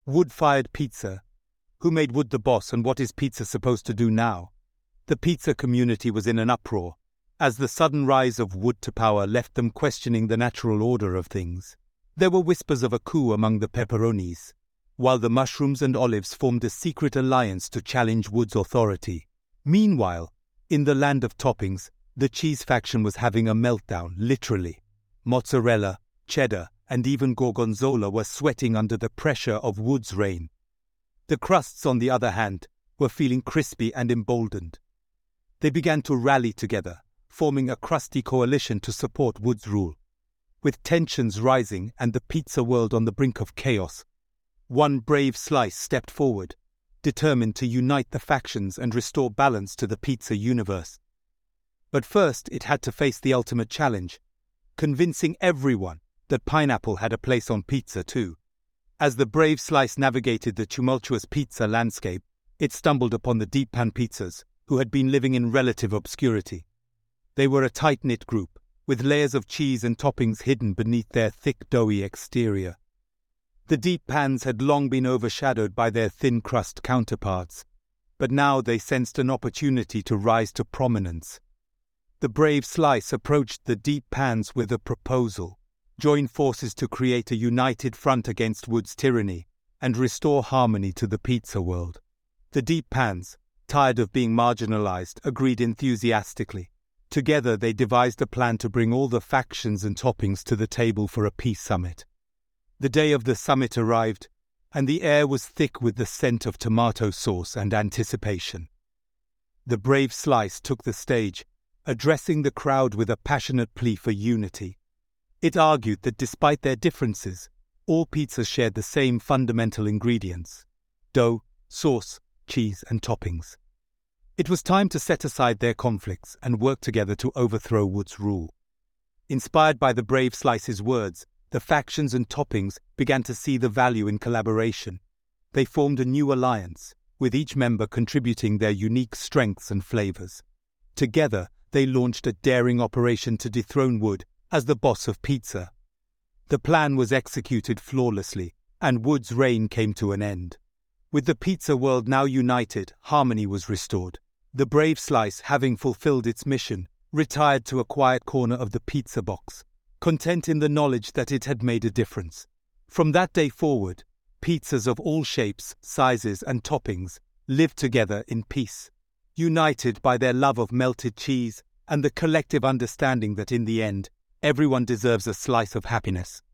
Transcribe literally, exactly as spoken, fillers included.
Wood-fired pizza. Who made wood the boss, and what is pizza supposed to do now? The pizza community was in an uproar, as the sudden rise of wood to power left them questioning the natural order of things. There were whispers of a coup among the pepperonis, while the mushrooms and olives formed a secret alliance to challenge wood's authority. Meanwhile, in the land of toppings, the cheese faction was having a meltdown, literally. Mozzarella, cheddar, and even gorgonzola were sweating under the pressure of wood's reign. The crusts, on the other hand, were feeling crispy and emboldened. They began to rally together, forming a crusty coalition to support wood's rule. With tensions rising and the pizza world on the brink of chaos, one brave slice stepped forward, determined to unite the factions and restore balance to the pizza universe. But first it had to face the ultimate challenge, convincing everyone that pineapple had a place on pizza too. As the brave slice navigated the tumultuous pizza landscape, it stumbled upon the Deep Pan Pizzas, who had been living in relative obscurity. They were a tight-knit group, with layers of cheese and toppings hidden beneath their thick, doughy exterior. The Deep Pans had long been overshadowed by their thin-crust counterparts, but now they sensed an opportunity to rise to prominence. The brave slice approached the Deep Pans with a proposal: join forces to create a united front against wood's tyranny and restore harmony to the pizza world. The Deep Pans, tired of being marginalized, agreed enthusiastically. Together they devised a plan to bring all the factions and toppings to the table for a peace summit. The day of the summit arrived, and the air was thick with the scent of tomato sauce and anticipation. The brave slice took the stage, addressing the crowd with a passionate plea for unity. It argued that despite their differences, all pizzas shared the same fundamental ingredients: dough, sauce, cheese, and toppings. It was time to set aside their conflicts and work together to overthrow wood's rule. Inspired by the brave slice's words, the factions and toppings began to see the value in collaboration. They formed a new alliance, with each member contributing their unique strengths and flavors. Together, they launched a daring operation to dethrone wood as the boss of pizza. The plan was executed flawlessly, and wood's reign came to an end. With the pizza world now united, harmony was restored. The brave slice, having fulfilled its mission, retired to a quiet corner of the pizza box, content in the knowledge that it had made a difference. From that day forward, pizzas of all shapes, sizes, and toppings lived together in peace, united by their love of melted cheese and the collective understanding that in the end, everyone deserves a slice of happiness.